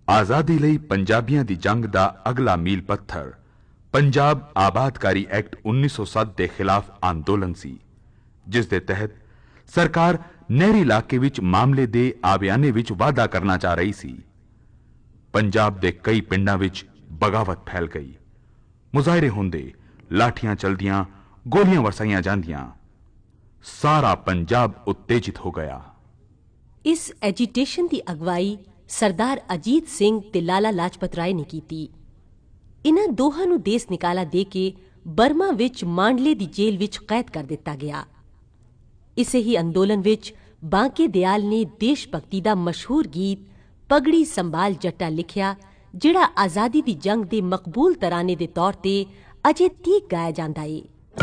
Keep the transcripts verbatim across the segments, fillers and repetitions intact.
आज़ादी लई पंजाबियां दी जंग दा अगला मील पत्थर पंजाब आबादकारी एक्ट उन्नीस सौ सत्त के खिलाफ आंदोलन सी, जिस दे तहत सरकार नहरी इलाके विच मामले दे आबियाने विच वाधा करना चाह रही सी। पंजाब दे कई पिंडां विच बगावत फैल गई। मुजाहरे होंदे, लाठियां चलदियां, गोलियां वरसाईयां जांदियां। सारा पंजाब उत्तेजित हो गया। इस एजिटेशन की अगवाई सरदार अजीत सिंह ते लाला लाजपत राय ने की। इन्हां दोहां नूं देस निकाला दे के बर्मा विच मांडले दी जेल विच कैद कर दिता गया। इसे ही अंदोलन विच बांके दयाल ने देश भक्ति दा मशहूर गीत पगड़ी संभाल जट्टा लिखिया, जिहड़ा आज़ादी दी जंग दे मकबूल तराने दे तौर ते अजे तक गाया जांदा है।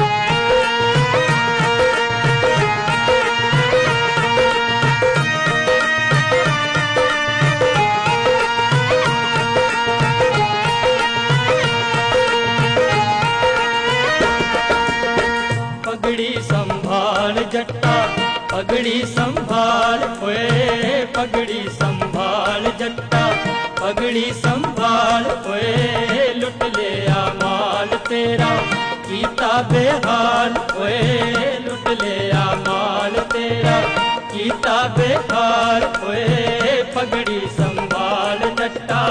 पगड़ी संभाल जट्टा पगड़ी संभाल ओए पगड़ी संभाल जट्टा पगड़ी संभाल ओए लुट लिया माल तेरा कीता बेहाल ओए लुट लिया माल तेरा कीता बेहाल ओए पगड़ी संभाल जट्टा।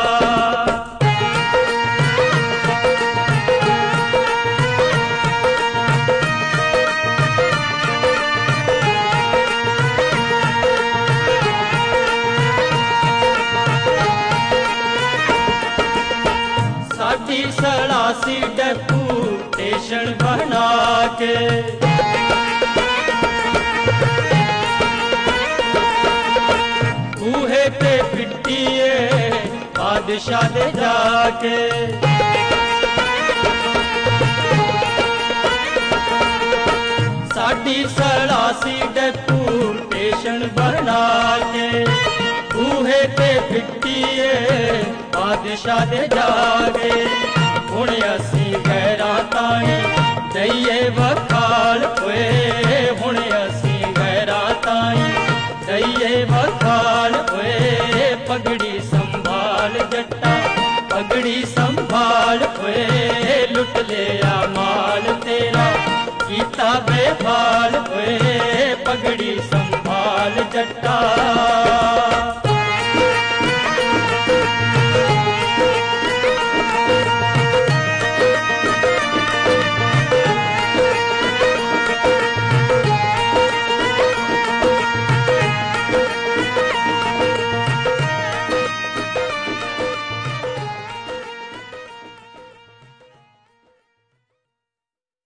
सड़ासी डेपुटेशन बना के बूहे पे पिटिए बादशाह दे जाके साडी सड़ासी डेपुटेशन बना के बूहे पे पिटिए बादशाह दे जाके हुण असीं गैरां ताईं दईए वखाल ओए हुण असीं गैरां ताईं दईए वखाल ओए पगड़ी संभाल जट्टा पगड़ी संभाल ओए लुट लिया माल तेरा कीता बेहाल ओए पगड़ी संभाल जट्टा।